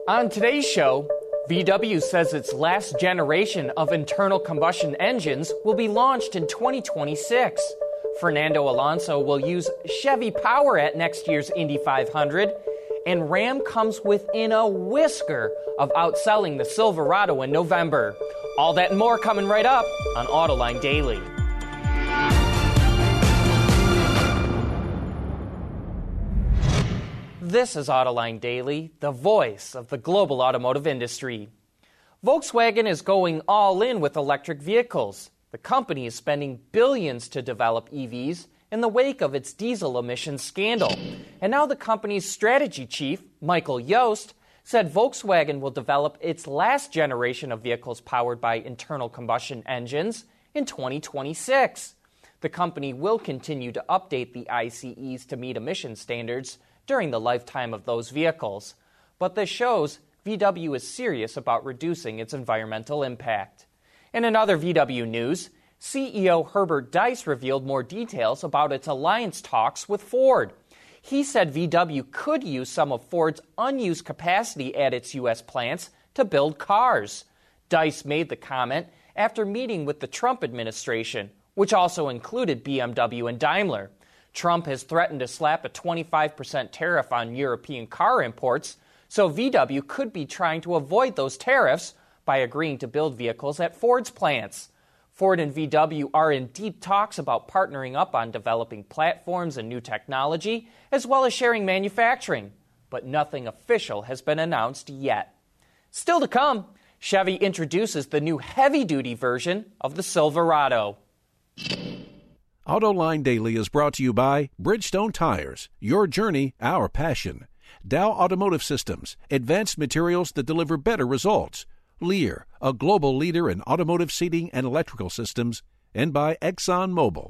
On today's show, VW says its last generation of internal combustion engines will be launched in 2026. Fernando Alonso will use Chevy power at next year's Indy 500. And Ram comes within a whisker of outselling the Silverado in November. All that and more coming right up on Autoline Daily. This is Autoline Daily, the voice of the global automotive industry. Volkswagen is going all in with electric vehicles. The company is spending billions to develop EVs in the wake of its diesel emissions scandal. And now the company's strategy chief, Michael Jost, said Volkswagen will develop its last generation of vehicles powered by internal combustion engines in 2026. The company will continue to update the ICEs to meet emission standards during the lifetime of those vehicles. But this shows VW is serious about reducing its environmental impact. And in other VW news, CEO Herbert Diess revealed more details about its alliance talks with Ford. He said VW could use some of Ford's unused capacity at its U.S. plants to build cars. Diess made the comment after meeting with the Trump administration, which also included BMW and Daimler. Trump has threatened to slap a 25% tariff on European car imports, so VW could be trying to avoid those tariffs by agreeing to build vehicles at Ford's plants. Ford and VW are in deep talks about partnering up on developing platforms and new technology, as well as sharing manufacturing. But nothing official has been announced yet. Still to come, Chevy introduces the new heavy-duty version of the Silverado. Autoline Daily is brought to you by Bridgestone Tires, your journey, our passion. Dow Automotive Systems, advanced materials that deliver better results. Lear, a global leader in automotive seating and electrical systems, and by ExxonMobil.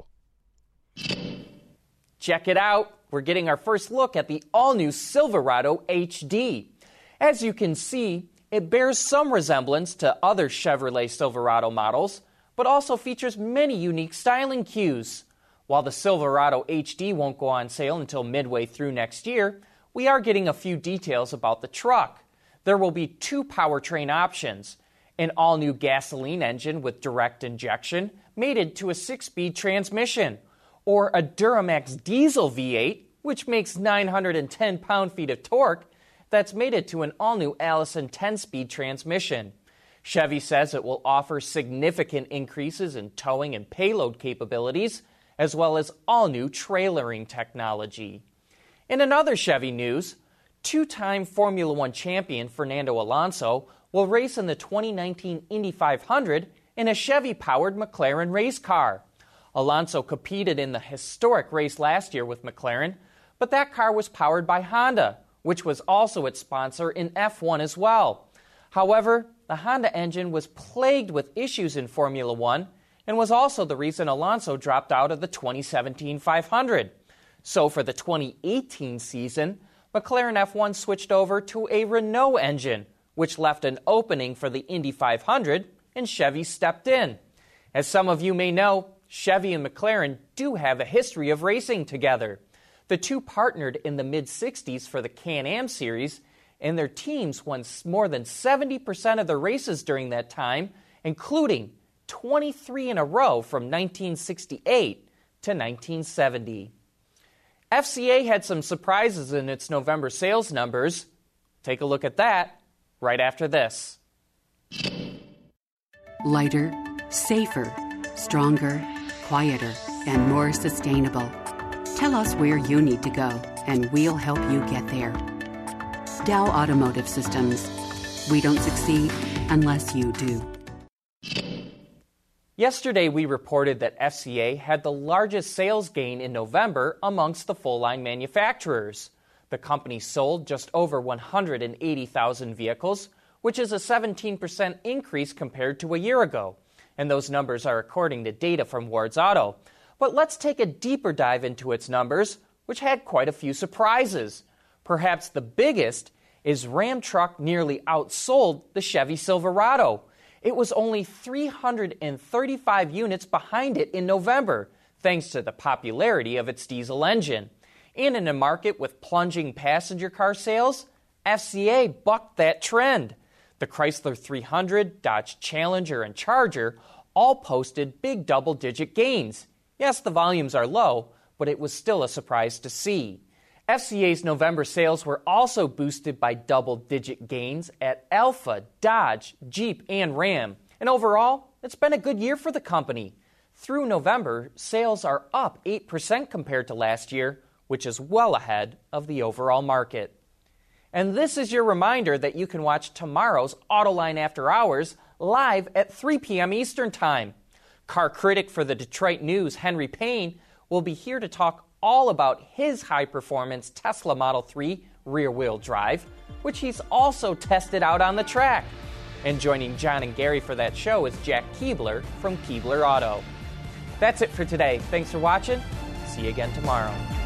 Check it out. We're getting our first look at the all-new Silverado HD. As you can see, it bears some resemblance to other Chevrolet Silverado models, but also features many unique styling cues. While the Silverado HD won't go on sale until midway through next year, we are getting a few details about the truck. There will be two powertrain options: an all-new gasoline engine with direct injection mated to a 6-speed transmission, or a Duramax diesel V8, which makes 910 pound-feet of torque, that's mated to an all-new Allison 10-speed transmission. Chevy says it will offer significant increases in towing and payload capabilities, as well as all-new trailering technology. In another Chevy news, two-time Formula One champion Fernando Alonso will race in the 2019 Indy 500 in a Chevy-powered McLaren race car. Alonso competed in the historic race last year with McLaren, but that car was powered by Honda, which was also its sponsor in F1 as well. However, the Honda engine was plagued with issues in Formula One and was also the reason Alonso dropped out of the 2017 500. So for the 2018 season, McLaren F1 switched over to a Renault engine, which left an opening for the Indy 500, and Chevy stepped in. As some of you may know, Chevy and McLaren do have a history of racing together. The two partnered in the mid-60s for the Can-Am series, and their teams won more than 70% of their races during that time, including 23 in a row from 1968 to 1970. FCA had some surprises in its November sales numbers. Take a look at that right after this. Lighter, safer, stronger, quieter, and more sustainable. Tell us where you need to go, and we'll help you get there. Dow Automotive Systems. We don't succeed unless you do. Yesterday, we reported that FCA had the largest sales gain in November amongst the full-line manufacturers. The company sold just over 180,000 vehicles, which is a 17% increase compared to a year ago. And those numbers are according to data from Ward's Auto. But let's take a deeper dive into its numbers, which had quite a few surprises. Perhaps the biggest is Ram Truck nearly outsold the Chevy Silverado. It was only 335 units behind it in November, thanks to the popularity of its diesel engine. And in a market with plunging passenger car sales, FCA bucked that trend. The Chrysler 300, Dodge Challenger, and Charger all posted big double-digit gains. Yes, the volumes are low, but it was still a surprise to see. FCA's November sales were also boosted by double-digit gains at Alfa, Dodge, Jeep, and Ram. And overall, it's been a good year for the company. Through November, sales are up 8% compared to last year, which is well ahead of the overall market. And this is your reminder that you can watch tomorrow's Autoline After Hours live at 3 p.m. Eastern Time. Car critic for the Detroit News, Henry Payne, will be here to talk all about his high-performance Tesla Model 3 rear-wheel drive, which he's also tested out on the track. And joining John and Gary for that show is Jack Keebler from Keebler Auto. That's it for today. Thanks for watching. See you again tomorrow.